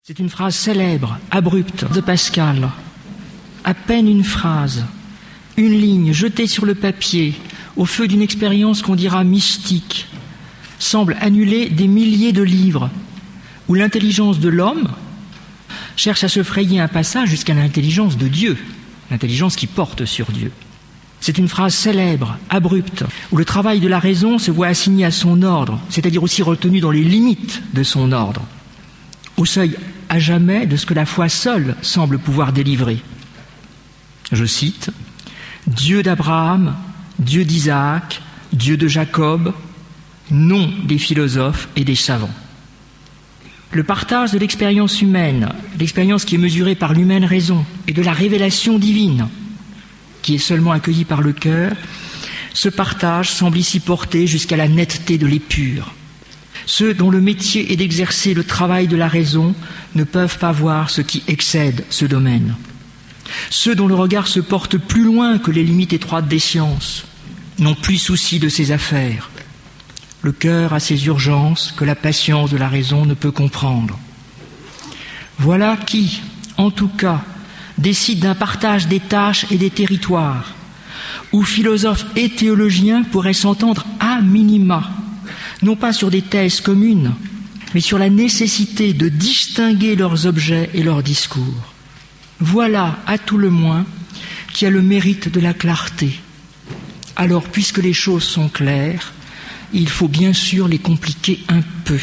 C'est une phrase célèbre, abrupte, de Pascal. À peine une phrase, une ligne jetée sur le papier, au feu d'une expérience qu'on dira mystique, semble annuler des milliers de livres, où l'intelligence de l'homme cherche à se frayer un passage jusqu'à l'intelligence de Dieu, l'intelligence qui porte sur Dieu. C'est une phrase célèbre, abrupte, où le travail de la raison se voit assigné à son ordre, c'est-à-dire aussi retenu dans les limites de son ordre, au seuil à jamais de ce que la foi seule semble pouvoir délivrer. Je cite, « Dieu d'Abraham, Dieu d'Isaac, Dieu de Jacob, non des philosophes et des savants. » Le partage de l'expérience humaine, l'expérience qui est mesurée par l'humaine raison, et de la révélation divine, qui est seulement accueillie par le cœur, ce partage semble ici porter jusqu'à la netteté de l'épure. Ceux dont le métier est d'exercer le travail de la raison ne peuvent pas voir ce qui excède ce domaine. Ceux dont le regard se porte plus loin que les limites étroites des sciences n'ont plus souci de ces affaires. Le cœur a ses urgences que la patience de la raison ne peut comprendre. Voilà qui, en tout cas, décide d'un partage des tâches et des territoires, où philosophes et théologiens pourraient s'entendre à minima, non pas sur des thèses communes, mais sur la nécessité de distinguer leurs objets et leurs discours. Voilà, à tout le moins, qui a le mérite de la clarté. Alors, puisque les choses sont claires, il faut bien sûr les compliquer un peu.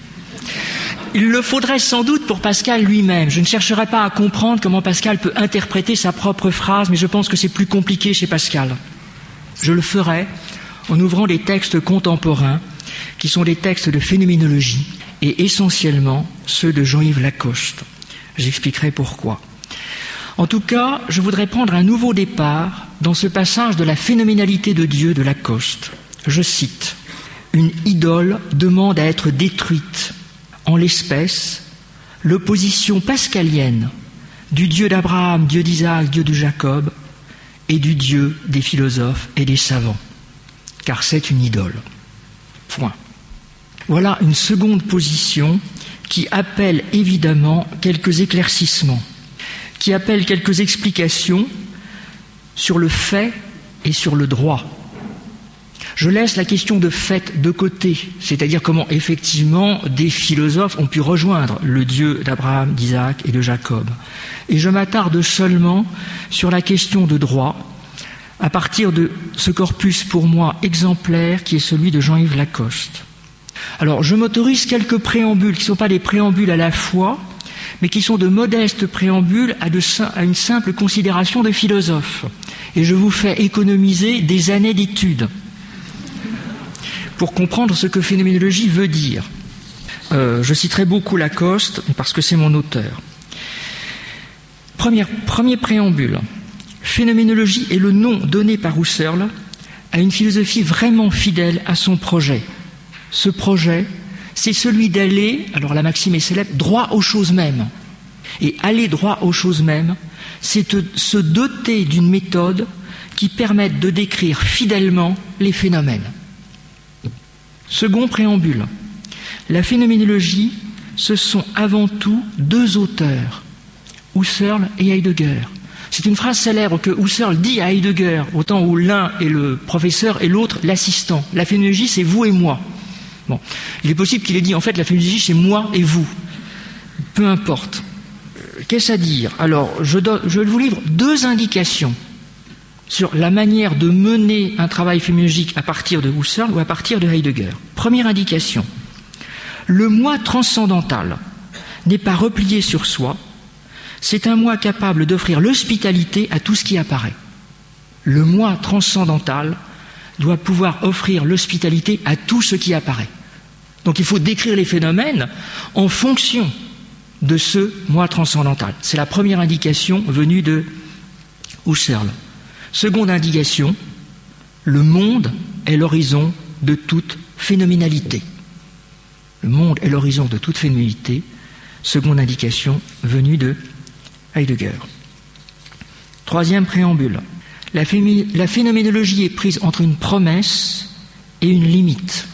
Il le faudrait sans doute pour Pascal lui-même. Je ne chercherai pas à comprendre comment Pascal peut interpréter sa propre phrase, mais je pense que c'est plus compliqué chez Pascal. Je le ferai en ouvrant les textes contemporains, qui sont des textes de phénoménologie, et essentiellement ceux de Jean-Yves Lacoste. J'expliquerai pourquoi. En tout cas, je voudrais prendre un nouveau départ dans ce passage de la phénoménalité de Dieu de Lacoste. Je cite, « Une idole demande à être détruite. En l'espèce, l'opposition pascalienne du Dieu d'Abraham, Dieu d'Isaac, Dieu de Jacob, et du Dieu des philosophes et des savants. Car c'est une idole. » Point. Voilà une seconde position qui appelle évidemment quelques éclaircissements, qui appelle quelques explications sur le fait et sur le droit. Je laisse la question de fait de côté, c'est-à-dire comment effectivement des philosophes ont pu rejoindre le Dieu d'Abraham, d'Isaac et de Jacob. Et je m'attarde seulement sur la question de droit, à partir de ce corpus pour moi exemplaire qui est celui de Jean-Yves Lacoste. Alors, je m'autorise quelques préambules qui ne sont pas des préambules à la foi, mais qui sont de modestes préambules à une simple considération de philosophe. Et je vous fais économiser des années d'études pour comprendre ce que phénoménologie veut dire. Je citerai beaucoup Lacoste, parce que c'est mon auteur. Premier préambule. Phénoménologie est le nom donné par Husserl à une philosophie vraiment fidèle à son projet. Ce projet, c'est celui d'aller, alors la maxime est célèbre, droit aux choses mêmes. Et aller droit aux choses mêmes, c'est se doter d'une méthode qui permette de décrire fidèlement les phénomènes. Second préambule. La phénoménologie, ce sont avant tout deux auteurs, Husserl et Heidegger. C'est une phrase célèbre que Husserl dit à Heidegger, au temps où l'un est le professeur et l'autre l'assistant. La phénoménologie, c'est vous et moi. Bon, il est possible qu'il ait dit, en fait, la phénoménologie, c'est moi et vous. Peu importe. Qu'est-ce à dire? Alors, je vous livre deux indications sur la manière de mener un travail phénoménologique à partir de Husserl ou à partir de Heidegger. Première indication. Le moi transcendantal n'est pas replié sur soi, c'est un moi capable d'offrir l'hospitalité à tout ce qui apparaît. Le moi transcendantal doit pouvoir offrir l'hospitalité à tout ce qui apparaît. Donc il faut décrire les phénomènes en fonction de ce moi transcendantal. C'est la première indication venue de Husserl. Seconde indication, le monde est l'horizon de toute phénoménalité. Le monde est l'horizon de toute phénoménalité. Seconde indication venue de Heidegger. Troisième préambule. La phénoménologie est prise entre une promesse et une limite.